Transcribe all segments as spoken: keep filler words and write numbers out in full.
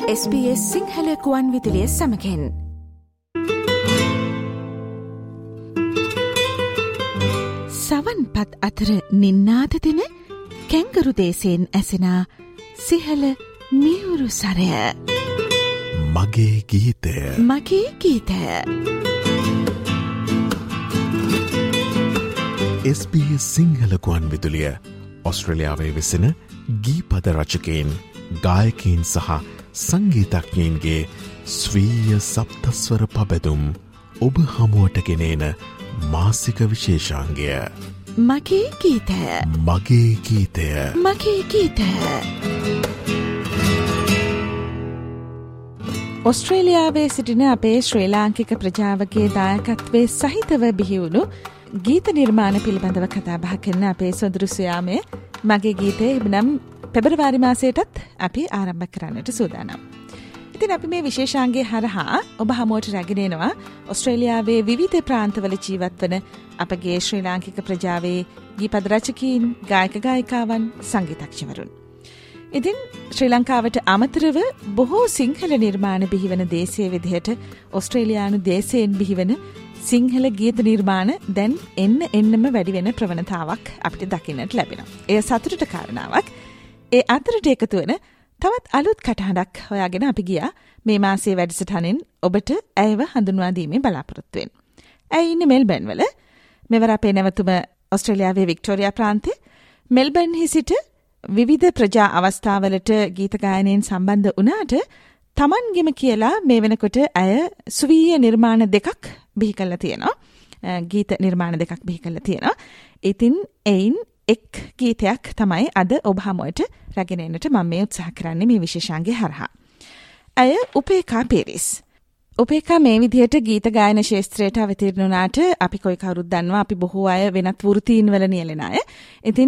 S B S Sinhala ගුවන් විදුලිය සමගින් සවන්පත් අතර නින්නාද දෙන කැංගරු දේශයෙන් ඇසෙන සිහල මියුරු සරය මගේ ගීතය මගේ ගීතය එස් බී එස් සිංහල ගුවන් විදුලිය ඔස්ට්‍රේලියාවේ වෙසෙන ගීපද රචකයින් ගායකයින් සහ සංගීතඥයින්ගේ ස්වීය සප්තස්වර පබැදුම් ඔබ හමුවට ගෙනේන මාසික විශේෂාංගය මගේ ගීතය මගේ ගීතය මගේ ගීතය ඔස්ට්‍රේලියාවේ සිටින අපේ ශ්‍රී ලාංකික ප්‍රජාවගේ දායකත්වයේ සහිතව බිහිවුණු ගීත නිර්මාණ පිළිබඳව කතා බහ කරන අපේ සොඳුරු සොයාමේ මගේ ගීතය නම් පෙබරවාරි මාසයටත් අපි ආරම්භ කරන්නට සූදානම්. ඉතින් අපි මේ විශේෂාංගයේ හරහා ඔබ හමුවට රැගෙන එනවා ඔස්ට්‍රේලියාවේ විවිධ ප්‍රාන්තවල ජීවත් වන අපගේ ශ්‍රී ලාංකික ප්‍රජාවේ ගීපද රචකයින්, ගායක ගායිකාවන්, සංගීතඥවරුන්. ඉතින් ශ්‍රී ලංකාවට අමතරව බොහෝ සිංහල නිර්මාණ බිහිවන දේශයේ විදිහට ඔස්ට්‍රේලියානු දේශයෙන් බිහිවන සිංහල ගීත නිර්මාණ දැන් එන්න එන්නම වැඩි වෙන ප්‍රවණතාවක් අපිට දකින්නට ලැබෙනවා. එය සතුටට කාරණාවක්. ඒ අතරට එකතු වෙන තවත් අලුත් කටහඬක් හොයාගෙන අපි ගියා මේ මාසයේ වැඩසටහනින් ඔබට ඇයව හඳුන්වා දීමේ බලාපොරොත්තු වෙන. ඇය ඉන්නේ මෙල්බර්න් වල. මෙවර අපේ නැවතුම ඔස්ට්‍රේලියාවේ වික්ටෝරියා ප්‍රාන්තේ මෙල්බර්න්හි සිට විවිධ ප්‍රජා අවස්ථාවලට ගීත ගායනයෙන් සම්බන්ධ වුණාට තමන්ගෙම කියලා මේ වෙනකොට ඇය ස්වීය නිර්මාණ දෙකක් බිහි කරලා තියෙනවා. ගීත නිර්මාණ දෙකක් බිහි කරලා තියෙනවා. ඉතින් එයින් එක් ගීතයක් තමයි අද ඔබ හමුවට රැගෙන එන්නට මම මේ උත්සාහ කරන්නේ මේ විශේෂාංගයේ හරහා. ඇය උපේකා පීරිස්. උපේකා මේ විදිහට ගීත ගායන ශාස්ත්‍රයට අවතීර්ණ වුණාට අපි කොයි කවුරුත් දන්නවා අපි බොහෝ අය වෙනත් වෘත්තීන් වල නියැලෙන අය. ඉතින්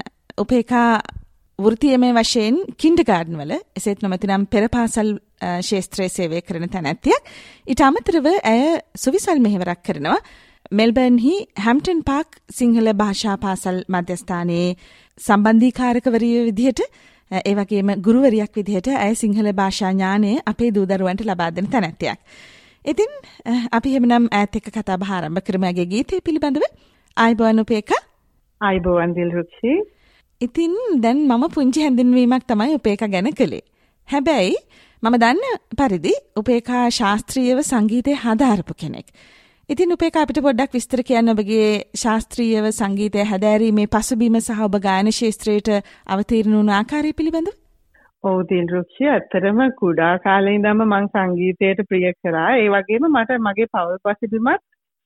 උපේකා වෘත්තීයමය වශයෙන් කින්ඩර්ගාඩන් වල එසේත් නොමැතිනම් පෙර පාසල් ශාස්ත්‍රයේ සේවය කරන තැනැත්තියක්. ඊට අමතරව ඇය සුවිසල් මෙහෙවරක් කරනවා මෙල්බර්න්හි හැම්ප්ටන් පාක් සිංහල භාෂා පාසල් මධ්‍යස්ථානයේ සම්බන්ධීකාරකවරිය විදිහට ඒ වගේම ගුරුවරියක් විදිහට ඇය සිංහල භාෂා ඥානය අපේ දූ දරුවන්ට ලබා දෙන තැනැත්තියක්. ඉතින් අපි එහෙමනම් ඈත් එක්ක කතා බහ ආරම්භ කරමු මගේ ගීතය පිළිබඳව. ආයිබෝවන් උපේකා. ආයිබෝවන් දිල්රුක්ෂි. ඉතින් දැන් මම පුංචි හැඳින්වීමක් තමයි උපේකා ගැන කළේ. හැබැයි මම දන්න පරිදි උපේකා ශාස්ත්‍රීයව සංගීතය හදාරපු කෙනෙක්. ඉතින් උපේකා අපිට පොඩ්ඩක් විස්තර කියන්න ඔබගේ ශාස්ත්‍රීයව සංගීතය හැදෑරීමේ පසුබිම සහ ඔබ ගායන ශාස්ත්‍රයට අවතීර්ණ වුණු ආකාරය පිළිබඳව. ඔව් දිල්රුක්ෂි, ඇත්තටම කුඩා කාලේ ඉඳන්ම මම සංගීතයට ප්‍රිය කරා. ඒ වගේම මට මගේ පෞල් පසුබිමත්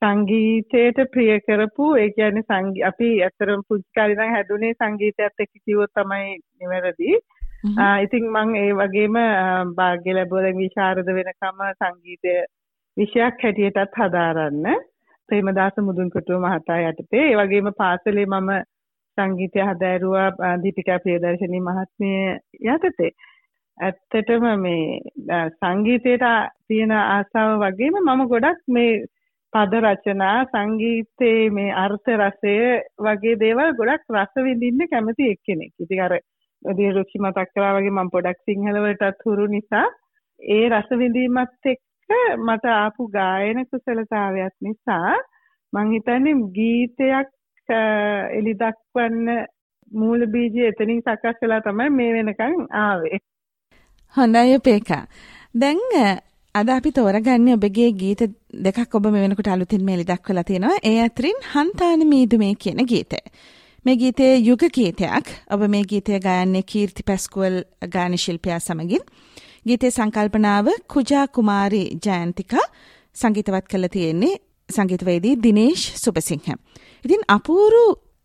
සංගීතයට ප්‍රිය කරපු, ඒ කියන්නේ අපි ඇත්තටම පුංචි කාලේ ඉඳන් හැදුනේ සංගීතයත් එක්ක කිව්වොත් තමයි නිවැරදි. ඉතින් මම ඒ වගේම භාග්‍ය ලැබුවා විශාරද වෙනකම සංගීතය විෂයක් හැටියටත් හදාරන්න ප්‍රේමදාස මුදුන්කොටුව මහතා යටතේ. ඒ වගේම පාසලේ මම සංගීතය හදාරුවා දීපිකා ප්‍රියදර්ශනී මහත්මිය යටතේ. ඇත්තටම මේ සංගීතයට තියෙන ආසාව වගේම මම ගොඩක් මේ පද රචනා, සංගීතයේ මේ අර්ථ රසය වගේ දේවල් ගොඩක් රස විඳින්න කැමති එක්කෙනෙක්. ඉතින් අර දිරුක්ෂි මතක් කරා වගේ මම පොඩක් සිංහල වලටත් හුරු නිසා ඒ රස විඳීමත් එක්ක මට ආපු ගායන කුසලතාවයක් නිසා මං හිතන්නේ ගීතයක් එලි දක්වන්න මූල බීජය එතනින් සකස් වෙලා තමයි මේ වෙනකන් ආවේ. හොඳයි උපේකා. දැන් අද අපි තෝරගන්නේ ඔබගේ ගීත දෙකක් ඔබ මේ වෙනකොට අලුතින් මේ එලි දක්වලා තියෙනවා. ඒ අතරින් හන්තාන මීදුමේ කියන ගීතය. මේ ගීතයේ යුග ගීතයක්. ඔබ මේ ගීතය ගායන්නේ කීර්ති පැස්කුවල් ගායන ශිල්පියා සමගින්. ගීතයේ සංකල්පනාව කුජා කුමාරී ජයන්තිකා, සංගීතවත් කළ තියෙන්නේ සංගීතවේදී දිනේෂ් සුබසිංහ. ඉතින් අපූරු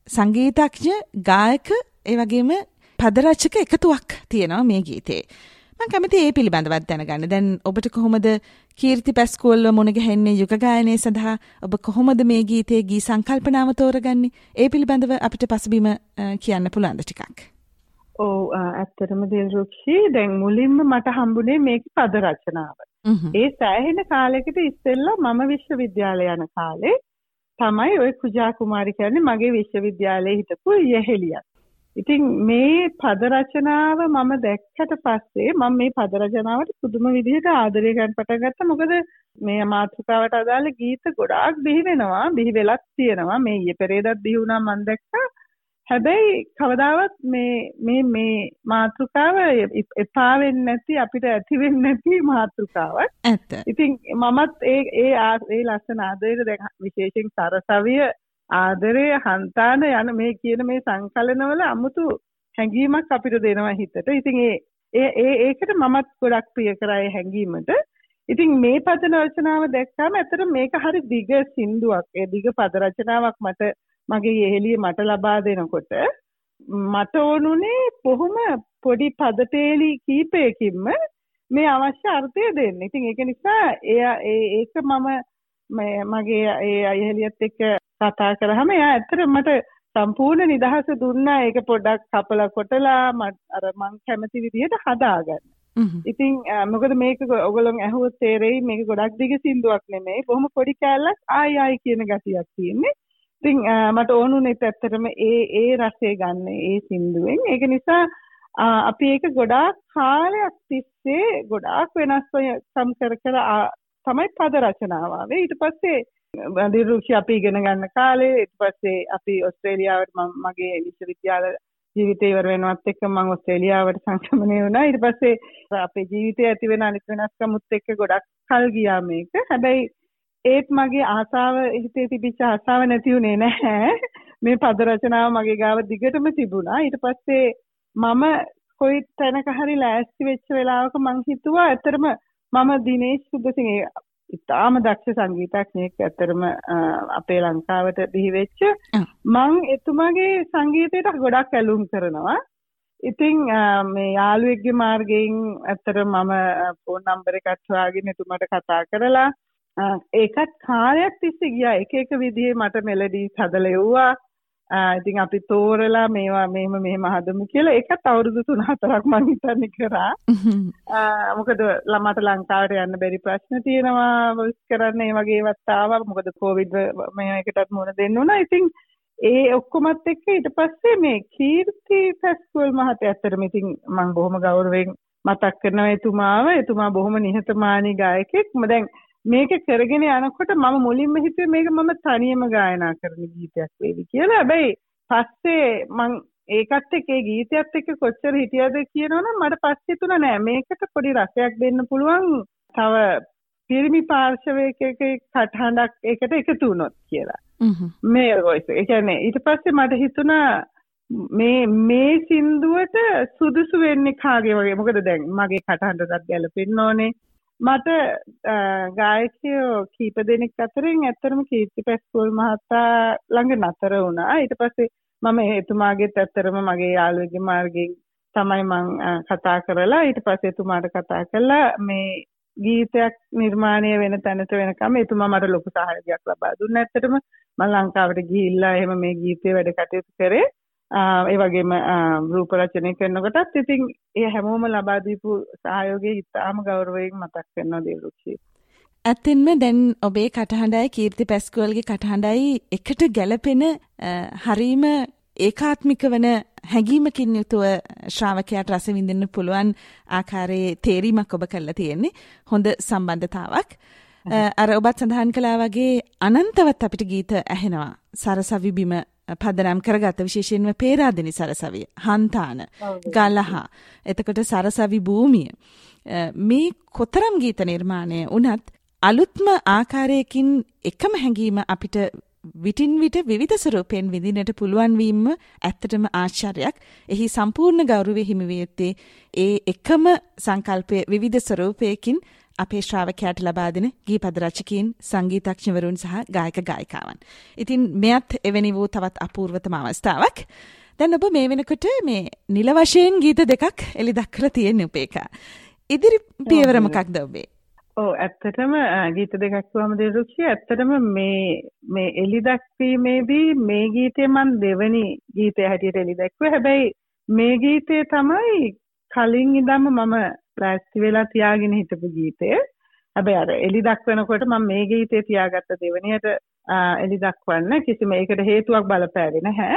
සංගීතඥ, ගායක, ඒ වගේම පද රචක එකතුවක් තියෙනවා මේ ගීතේ. මම කැමති ඒ පිළිබඳවත් දැනගන්න. දැන් ඔබට කොහොමද කීර්ති පැස්කුවල්ව මුණ ගැහෙන්නේ යුග ගායනය සඳහා? ඔබ කොහොමද මේ ගීතයේ ගී සංකල්පනාව තෝරගන්නේ? ඒ පිළිබඳව අපිට පසුබිම කියන්න පුළුවන්ද ටිකක්? ඔව්, ඇත්තටම දිල්රුක්ෂි, දැන් මුලින්ම මට හම්බුනේ මේක පද රචනාව. ඒ සෑහෙන කාලයකට ඉස්සෙල්ලා මම විශ්වවිද්‍යාලය යන කාලේ තමයි ওই කුජා කුමාරි කියන්නේ මගේ විශ්වවිද්‍යාලයේ හිටපු යෙහෙලියක්. ඉතින් මේ පද රචනාව මම දැක්කට පස්සේ මම මේ පද රචනාවට පුදුම විදිහට ආදරය ගන්න පටන් ගත්තා. මොකද මේ මාතෘකාවට අදාළ ගීත ගොඩාක් බිහි වෙනවා. බිහි වෙලක් තියෙනවා. මේ ඊයේ පෙරේදත් බිහි වුණා මම දැක්කා. හැබැයි කවදාවත් මේ මේ මේ මාතෘකාව එපා වෙන්නේ නැති අපිට ඇති වෙන්නේ නැති මාතෘකාවක්. ඇත්ත. ඉතින් මමත් ඒ ඒ ඒ ලස්සන ආදරේ දැන් විශේෂයෙන් සරසවිය ආදරය හන්තාන යන මේ කියන මේ සංකලනවල අමුතු හැඟීමක් අපිට දෙනවා හිතට. ඉතින් ඒ ඒ ඒකට මමත් ගොඩක් ප්‍රිය කරා ඒ හැඟීමට. ඉතින් මේ පද රචනාව දැක්කම ඇත්තට මේක හරි දිග සින්දුවක්. ඒ දිග පද රචනාවක් මට මගේ යෙහෙළිය මට ලබා දෙනකොට මට ඕනුනේ බොහොම පොඩි පද තේලි කීපයකින්ම මේ අවශ්‍ය අර්ථය දෙන්න. ඉතින් ඒක නිසා ඒ ඒක මම මගේ ඒ යෙහෙළියත් එක්ක කතා කරාම එයා ඇත්තට මට සම්පූර්ණ නිදහස දුන්නා. ඒක පොඩ්ඩක් කපලා කොටලා අර මං කැමති විදිහට හදාගන්න. ඉතින් මොකද මේක ඔයගොල්ලෝ ඇහුවොත් තේරෙයි මේක ගොඩක් දිග සින්දුවක් නෙමෙයි. බොහොම පොඩි කෑල්ලක් ආයි ආයි කියන ගතියක් තියෙන්නේ. ඉතින් මට ඕනුනේ ඇත්තටම ඒ ඒ රසය ගන්න ඒ සින්දුවෙන්. ඒක නිසා අපි ඒක ගොඩාක් කාලයක් තිස්සේ ගොඩාක් වෙනස්කම් කර කර තමයි පද රචනාව ආවේ. ඊට පස්සේ දිරුක්ෂි අපි ඉගෙන ගන්න කාලේ ඊට පස්සේ අපි ඕස්ට්‍රේලියාවට මගේ විශ්වවිද්‍යාල ජීවිතේ ඉවර වෙනවත් එක්ක මම ඕස්ට්‍රේලියාවට සංක්‍රමණය වුණා. ඊට පස්සේ අපේ ජීවිතේ ඇති වෙන අනිත් වෙනස්කමුත් එක්ක ගොඩක් කල් ගියා මේක. හැබැයි ඒත් මගේ ආසාව හිතේ තිබිච්ච ආසාව නැති වුණේ නැහැ. මේ පද රචනාව මගේ ගාව දිගටම තිබුණා. ඊට පස්සේ මම කොයි තැනක හරි ලෑස්ති වෙච්ච වෙලාවක මං හිතුවා ඇත්තටම මම දිනේෂ් සුබසිංහ ඉතාම දක්ෂ සංගීතඥයෙක් ඇත්තටම අපේ ලංකාවට බිහි වෙච්ච මං එතුමාගේ සංගීතයට ගොඩක් ඇලුම් කරනවා. ඉතින් මේ යාළුවෙක්ගේ මාර්ගයෙන් ඇත්තටම මම ෆෝන් නම්බර් එකක් හොයාගෙන එතුමාට කතා කරලා ඒකත් කාලයක් තිස්සේ ගියා. එක එක විදිහේ මට මෙලඩිස් හදලා එව්වා. ඉතින් අපි තෝරලා මේවා මෙහෙම මෙහෙම හදමු කියලා ඒකත් අවුරුදු තුන හතරක් මම හිතන්නේ කරා. මොකද ළමට ලංකාවට යන්න බැරි ප්‍රශ්න තියෙනවා. වොයිස් කරන්න ඒ වගේ ඒවත් ආවා. මොකද කොවිඩ් මේකටත් මුහුණ දෙන්න උනා. ඉතින් ඒ ඔක්කොමත් එක්ක ඊට පස්සේ මේ කීර්ති ෆෙස්ටිවල් මහත්තයා ඇත්තටම ඉතින් මම බොහොම ගෞරවයෙන් මතක් කරනවා එතුමාව. එතුමා බොහොම නිහතමානී ගායකයෙක්. මම දැන් මේක කරගෙන යනකොට මම මුලින්ම හිතුවේ මේක මම තනියම ගායනා කරන ගීතයක් වේවි කියලා. හැබැයි පස්සේ මං ඒකත් එක්ක ඒ ගීතයත් එක්ක කොච්චර හිටියද කියනවනම් මට පස්සේ තුන නෑ මේකට පොඩි රසයක් දෙන්න පුළුවන් තව පිරිමි පාර්ශවයක කටහඬක් ඒකට එකතු වුණොත් කියලා. මේ වොයිස් ඒ කියන්නේ ඊට පස්සේ මට හිතුණා මේ මේ සින්දුවට සුදුසු වෙන්නේ කාගේ වගේ. මොකද දැන් මගේ කටහඬටත් ගැලපෙන්න ඕනේ. මට ගායකයෝ කීප දෙනෙක් අතරින් ඇත්තටම කීර්ති පැස්කෝල් මහතා ළඟ නතර වුණා. ඊට පස්සේ මම එතුමාගෙත් ඇත්තටම මගේ යාළුවෙක්ගේ මාර්ගයෙන් තමයි මං කතා කරලා ඊට පස්සේ එතුමාට කතා කළා මේ ගීතයක් නිර්මාණය වෙන තැනට වෙනකම් එතුමා මට ලොකු සහයෝගයක් ලබා දුන්නා. ඇත්තටම මම ලංකාවට ගිහිල්ලා එහෙම මේ ගීතේ වැඩ කටයුතු කරේ. ඒ වගේම රූප රචනය කරනකොටත් ඉතින් ඒ හැමෝම ලබා දීපු සහයෝගය ඉතාම ගෞරවයෙන් මතක් කරනවා දේවෘක්ෂි. ඇත්තෙන්ම දැන් ඔබේ කටහඬයි කීර්ති පැස්කෝල්ගේ කටහඬයි එකට ගැලපෙන හරීම ඒකාත්මික වන හැඟීමකින් යුතුව ශ්‍රාවකයාට රස විඳින්න පුළුවන් ආකාරයේ තේරීමක් ඔබ කරලා තියෙන්නේ. හොඳ සම්බන්ධතාවක්. අර ඔබත් සඳහන් කළා වගේ අනන්තවත් අපිට ගීත ඇහෙනවා. සරසවි බිම පදනම් කරගත්ත විශේෂයෙන්ම පේරාදෙනි සරසවිය, හන්තාන, ගලහ, එතකොට සරසවි භූමිය. මේ කොතරම් ගීත නිර්මාණය වුණත් අලුත්ම ආකාරයකින් එකම හැඟීම අපිට විටින් විට විවිධ ස්වරූපයෙන් විඳින්නට පුළුවන් වීම ඇත්තටම ආශ්චර්යයක්. එහි සම්පූර්ණ ගෞරවය හිමි වේ යුත්තේ ඒ එකම සංකල්පයේ විවිධ ස්වරූපයකින් අපේ ශ්‍රාවකයාට ලබා දෙන ගීපද රචකයින්, සංගීතඥවරුන් සහ ගායක ගායිකාවන්. ඉතින් මෙයත් එවැනි වූ තවත් අපූර්වතම අවස්ථාවක්. දැන් ඔබ මේ වෙනකොට මේ නිල වශයෙන් ගීත දෙකක් එලි දක්වලා තියෙන උපේකා. ඉදිරි පියවර මොකක්ද ඔබේ? ඔව් ඇත්තටම ගීත දෙකක් වම දේරුක්ෂි ඇත්තටම මේ මේ එලි දක්වීමේදී මේ ගීතය මම දෙවෙනි ගීතය හැටියට එලි දැක්වුවා. හැබැයි මේ ගීතය තමයි කලින් ඉඳන්ම මම ප්ලාස්ටි වෙලා තියාගෙන හිටපු ගීතය. හැබැයි අර එලි දක්වනකොට මම මේ ගීතේ තියාගත්ත දෙවෙනියට එලි දක්වන්න කිසිම ඒකට හේතුවක් බලපෑවේ නැහැ.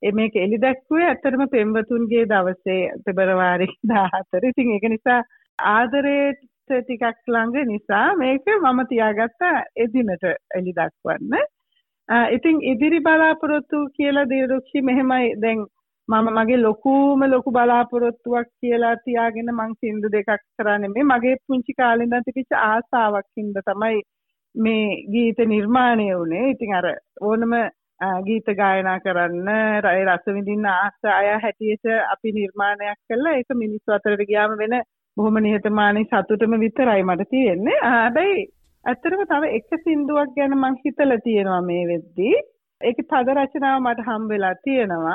මේක එලි දැක්කුවේ ඇත්තටම පෙම්වතුන්ගේ දවසේ පෙබරවාරි දාහතර. ඉතින් ඒක නිසා ආදරයට ටිකක් ළඟ නිසා මේක මම තියාගත්තා එදිනට එලි දක්වන්න. ඉතින් ඉදිරි බලාපොරොත්තු කියලා දිල්රුක්ෂි මෙහෙමයි. දැන් මම මගේ ලොකුම ලොකු බලාපොරොත්තුවක් කියලා තියාගෙන මං සින්දු දෙකක් කරන්නේ මේ මගේ පුංචි කාලේ ඉඳන් තිබිච්ච ආසාවක් හින්දා තමයි මේ ගීත නිර්මාණය වුණේ. ඉතින් අර ඕනම ගීත ගායනා කරන්න රස විඳින්න ආස අය හැටියට අපි නිර්මාණයක් කළා. ඒක මිනිස්සු අතරට ගියාම වෙන බොහොම නිහතමානී සතුටම විතරයි මට තියෙන්නේ. හැබැයි ඇත්තටම තව එක සින්දුවක් ගැන මං හිතලා තියෙනවා මේ වෙද්දී. ඒකේ පද රචනාව මට හම්බ වෙලා තියෙනවා.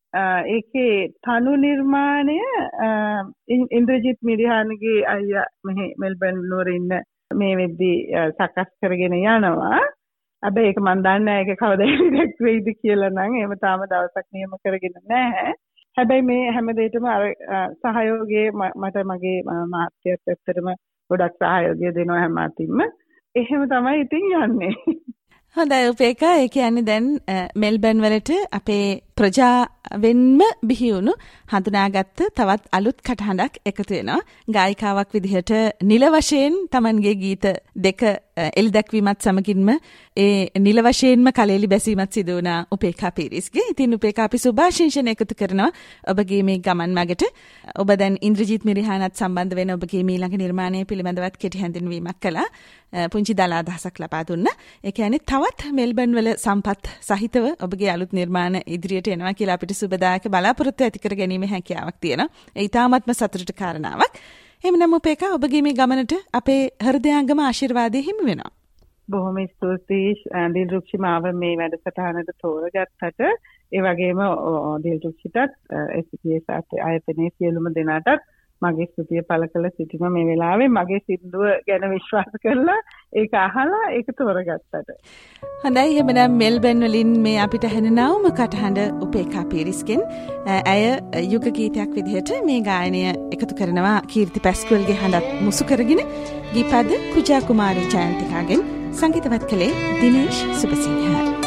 ඒකේ තනු නිර්මාණය ඉන්ද්‍රජිත් මිරිහානගේ අයියා මෙහි මෙල්බන් නුවර ඉන්න මේ වෙද්දී සකස් කරගෙන යනවා. හැබැයි ඒක මන් දන්නේ නැහැ ඒක කවදා ඉරෙක් වෙයිද කියලා නම් එහෙම තාම දවසක් නියම කරගෙන නැහැ. හැබැයි මේ හැම දෙයකම අර සහයෝගයේ මට මගේ මාත්‍යත් ඇත්තටම ගොඩක් සහයෝගය දෙනවා හැම අතින්ම. එහෙම තමයි ඉතින් යන්නේ. හොඳයි උපේකා. ඒ කියන්නේ දැන් මෙල්බන් වලට අපේ ප්‍රජාවෙන්ම බිහි වුණු හඳුනාගත්ත තවත් අලුත් කටහඬක් එකතු වෙනවා. ගායිකාවක් විදිහට නිල වශයෙන් Tamanගේ ගීත දෙක එලි දැක්වීමත් සමගින්ම ඒ නිල වශයෙන්ම කලෙලි බැසීමත් සිදු වුණා උපේකා පීරිස්ගේ. ඉතින් උපේකා අපි සුභාශිංසන එකතු කරනවා ඔබගේ මේ ගමන් මගට. ඔබ දැන් ඉන්ද්‍රජිත් මිරිහානත් සම්බන්ධ වෙන ඔබගේ ඊළඟ නිර්මාණය පිළිබඳවත් කෙටි හැඳින්වීමක් කළා. පුංචි දල අදහසක් ලබා දුන්නා. ඒ කියන්නේ තවත් මෙල්බන් වල සම්පත් සහිතව ඔබගේ අලුත් නිර්මාණ ඉදිරියට එනවා කියලා අපිට සුබදායක බලාපොරොත්තු ඇති කර ගැනීමේ හැකියාවක් තියෙනවා. ඒ ඉතාමත්ම සතුටට කාරණාවක්. එහෙමනම් උපේකා ඔබගේ මේ ගමනට අපේ හෘදයාංගම ආශිර්වාදය හිමි වෙනවා. බොහොම ස්තුතියි දිල්රුක්ෂි මාව මේ වැඩසටහනට තෝරගත්තට. ඒ වගේම දිල්රුක්ෂිටත් එස් පී එස් ආයතනයේ සියලුම දෙනාටත් මගේ ස්තුතිය පළ කළ සිටින මේ වෙලාවේ මගේ සින්දුව ගැන විශ්වාස කරලා ඒක අහලා ඒක තෝරගත්තට. හොඳයි. එහෙමනම් මෙල්බන් වලින් මේ අපිට හැෙනවම කටහඬ උපේකා පීරිස්ගෙන් ඇය යුග ගීතයක් විදිහට මේ ගායනය එකතු කරනවා කීර්ති පැස්කුවල්ගේ හඬත් මුසු කරගෙන. ගීපද කුජා කුමාරී ජයන්තිකාගෙන් සංගීතවත් කළේ දිනේෂ් සුබසිංහ.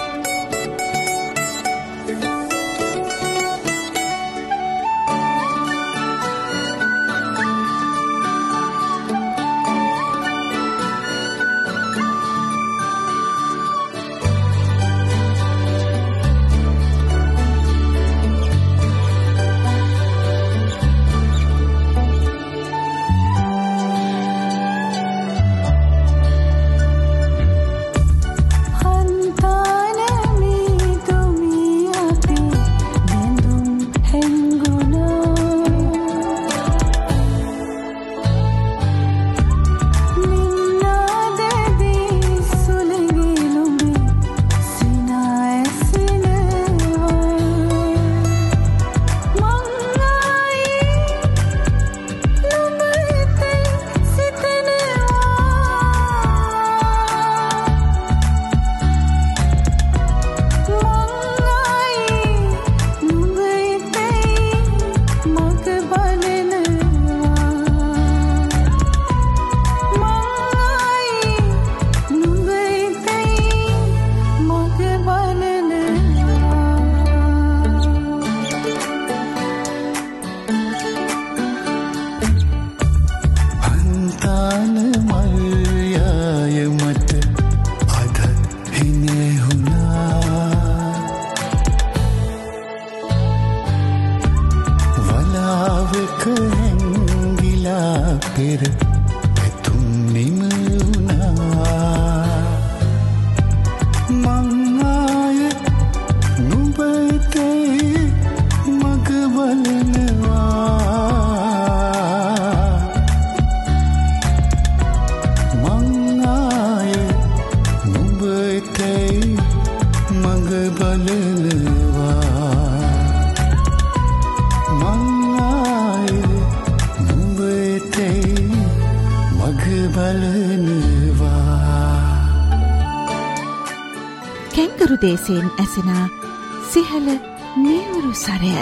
දේශයෙන් ඇසෙන සිහල නිවුරු සරය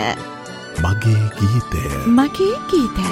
මගේ ගීතය මගේ ගීතය.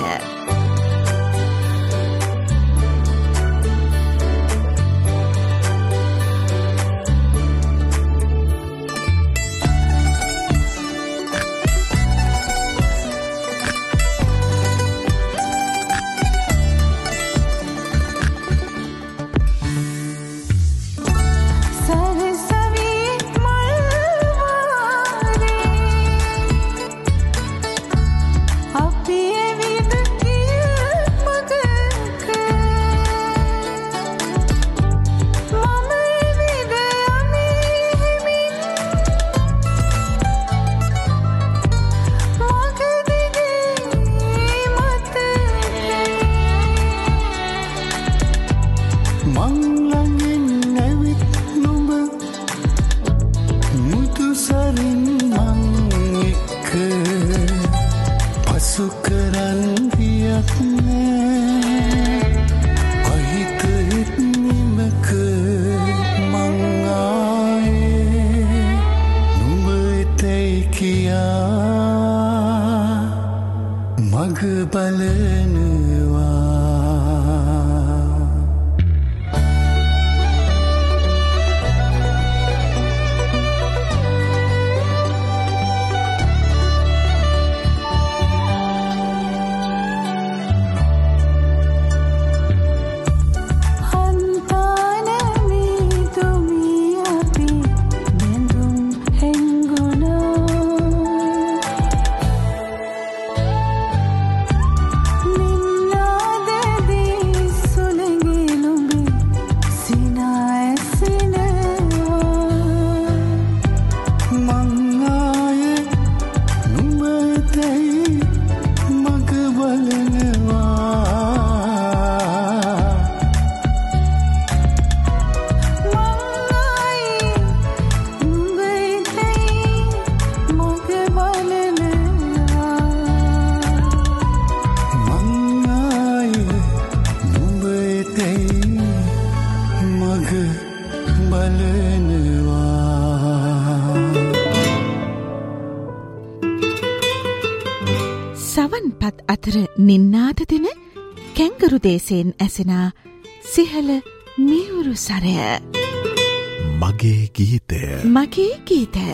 අතර නින්නාද දෙන කැංගරු දේශයෙන් ඇසෙනා සිහල මියුරු සරය. මගේ ගීතය. මගේ ගීතය.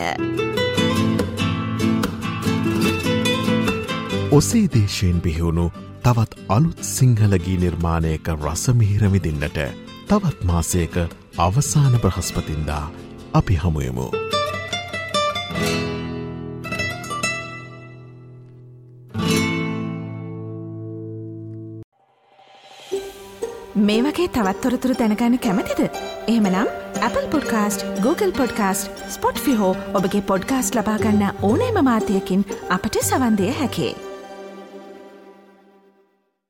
ඔසේ දේශයෙන් බිහිවුණු තවත් අලුත් සිංහල ගී නිර්මාණයක රසමිහිර විඳින්නට තවත් මාසයක අවසාන බ්‍රහස්පතින්දා අපි හමුයමු. මේ වගේ තවත් තොරතුරු දැනගන්න කැමතිද? එහෙමනම් Apple Podcast, Google Podcast, Spotify හෝ ඔබගේ පොඩ්කාස්ට් ලබා ගන්න ඕනෑම මාධ්‍යයකින් අපට සවන් දිය හැකියි.